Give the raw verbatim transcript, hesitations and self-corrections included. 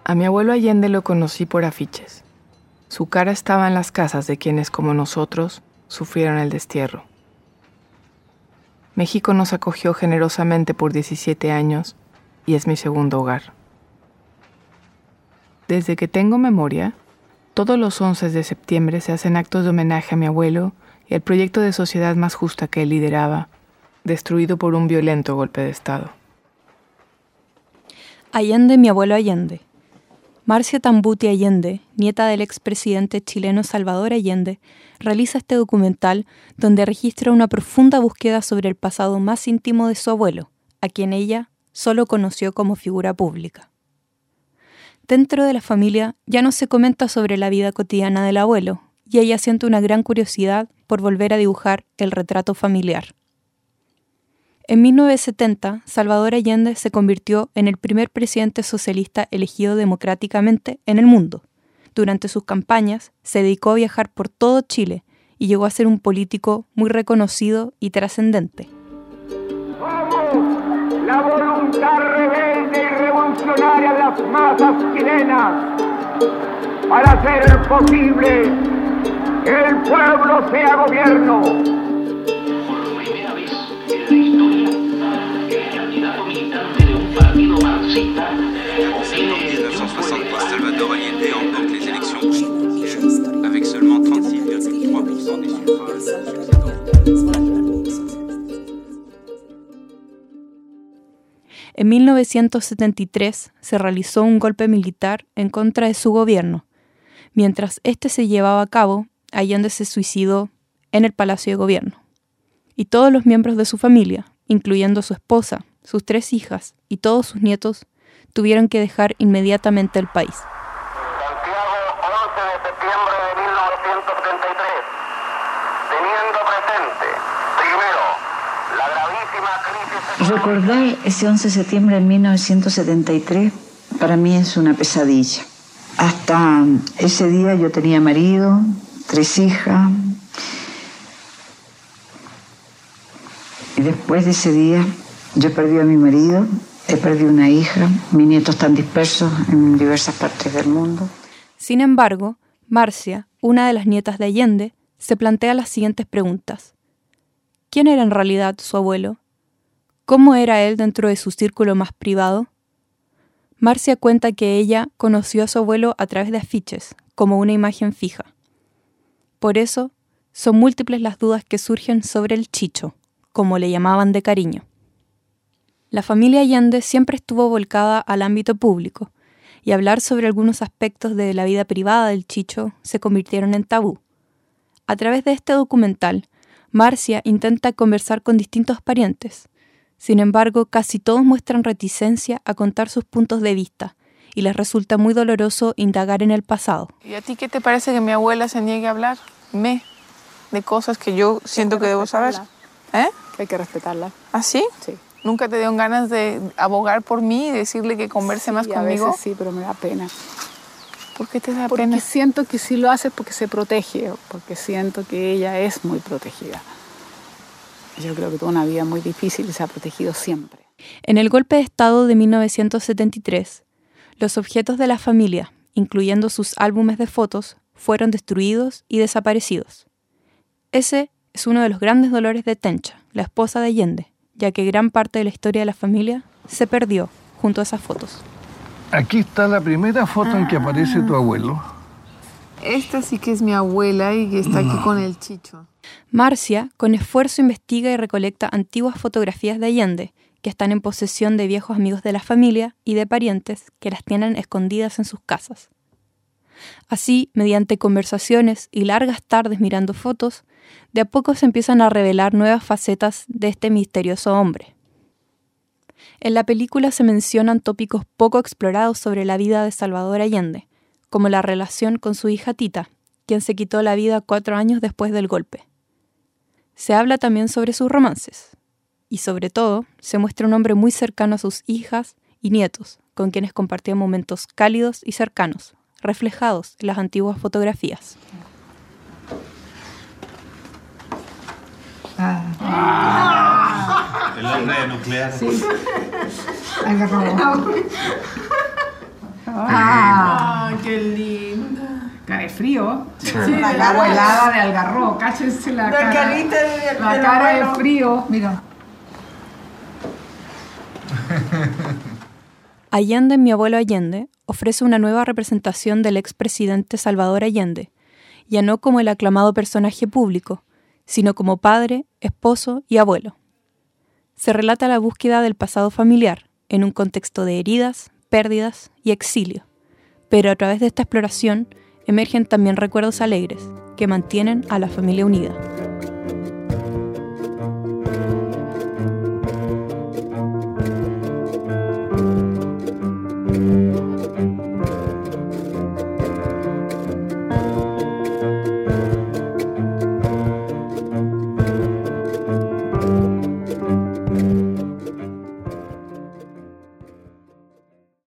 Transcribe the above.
A mi abuelo Allende lo conocí por afiches. Su cara estaba en las casas de quienes, como nosotros, sufrieron el destierro. México nos acogió generosamente por diecisiete años y es mi segundo hogar. Desde que tengo memoria, todos los once de septiembre se hacen actos de homenaje a mi abuelo y al proyecto de sociedad más justa que él lideraba, destruido por un violento golpe de Estado. Allende, mi abuelo Allende. Marcia Tambuti Allende, nieta del expresidente chileno Salvador Allende, realiza este documental donde registra una profunda búsqueda sobre el pasado más íntimo de su abuelo, a quien ella solo conoció como figura pública. Dentro de la familia ya no se comenta sobre la vida cotidiana del abuelo, y ella siente una gran curiosidad por volver a dibujar el retrato familiar. En mil novecientos setenta, Salvador Allende se convirtió en el primer presidente socialista elegido democráticamente en el mundo. Durante sus campañas, se dedicó a viajar por todo Chile y llegó a ser un político muy reconocido y trascendente. Somos la voluntad rebelde y revolucionaria de las masas chilenas para hacer posible que el pueblo sea gobierno. Partido marxista. En mil novecientos sesenta, Salvador Allende emporte les élections avec seulement treinta-seis virgule tres por ciento des suffrages. En mil novecientos setenta y tres se realizó un golpe militar en contra de su gobierno. Mientras este se llevaba a cabo, Allende se suicidó en el Palacio de Gobierno. Y todos los miembros de su familia, incluyendo su esposa, sus tres hijas y todos sus nietos, tuvieron que dejar inmediatamente el país. Santiago, once de septiembre de mil novecientos setenta y tres. Teniendo presente, primero, la gravísima crisis... Recordar ese once de septiembre de mil novecientos setenta y tres para mí es una pesadilla. Hasta ese día yo tenía marido, tres hijas, y después de ese día yo perdí a mi marido, he perdido una hija, mis nietos están dispersos en diversas partes del mundo. Sin embargo, Marcia, una de las nietas de Allende, se plantea las siguientes preguntas. ¿Quién era en realidad su abuelo? ¿Cómo era él dentro de su círculo más privado? Marcia cuenta que ella conoció a su abuelo a través de afiches, como una imagen fija. Por eso, son múltiples las dudas que surgen sobre el Chicho, como le llamaban de cariño. La familia Allende siempre estuvo volcada al ámbito público, y hablar sobre algunos aspectos de la vida privada del Chicho se convirtieron en tabú. A través de este documental, Marcia intenta conversar con distintos parientes. Sin embargo, casi todos muestran reticencia a contar sus puntos de vista, y les resulta muy doloroso indagar en el pasado. ¿Y a ti qué te parece que mi abuela se niegue a hablar? Me, de cosas que yo siento que debo saber. ¿Eh? Hay que respetarla. ¿Ah, sí? Sí. ¿Nunca te dieron ganas de abogar por mí y decirle que converse sí, más a conmigo? Veces sí, pero me da pena. ¿Por qué te da porque pena? Porque siento que sí lo hace porque se protege, porque siento que ella es muy protegida. Yo creo que tuvo una vida muy difícil y se ha protegido siempre. En el golpe de Estado de mil novecientos setenta y tres, los objetos de la familia, incluyendo sus álbumes de fotos, fueron destruidos y desaparecidos. Ese es uno de los grandes dolores de Tencha, la esposa de Allende, ya que gran parte de la historia de la familia se perdió junto a esas fotos. Aquí está la primera foto ah. en que aparece tu abuelo. Esta sí que es mi abuela y que está aquí con el Chicho. Marcia, con esfuerzo, investiga y recolecta antiguas fotografías de Allende, que están en posesión de viejos amigos de la familia y de parientes que las tienen escondidas en sus casas. Así, mediante conversaciones y largas tardes mirando fotos, de a poco se empiezan a revelar nuevas facetas de este misterioso hombre. En la película se mencionan tópicos poco explorados sobre la vida de Salvador Allende, como la relación con su hija Tita, quien se quitó la vida cuatro años después del golpe. Se habla también sobre sus romances, y sobre todo se muestra un hombre muy cercano a sus hijas y nietos, con quienes compartía momentos cálidos y cercanos, reflejados en las antiguas fotografías. Ah. Ah. El hombre nuclear. Sí. Agarrado. Ah, qué linda. Cara de frío. Sí, la de cara la helada de Algarrobo. Cáchense la, la cara. carita de, la de cara la de frío. Mira. Allende, mi abuelo Allende, ofrece una nueva representación del expresidente Salvador Allende, ya no como el aclamado personaje público, sino como padre, esposo y abuelo. Se relata la búsqueda del pasado familiar, en un contexto de heridas, pérdidas y exilio, pero a través de esta exploración emergen también recuerdos alegres que mantienen a la familia unida.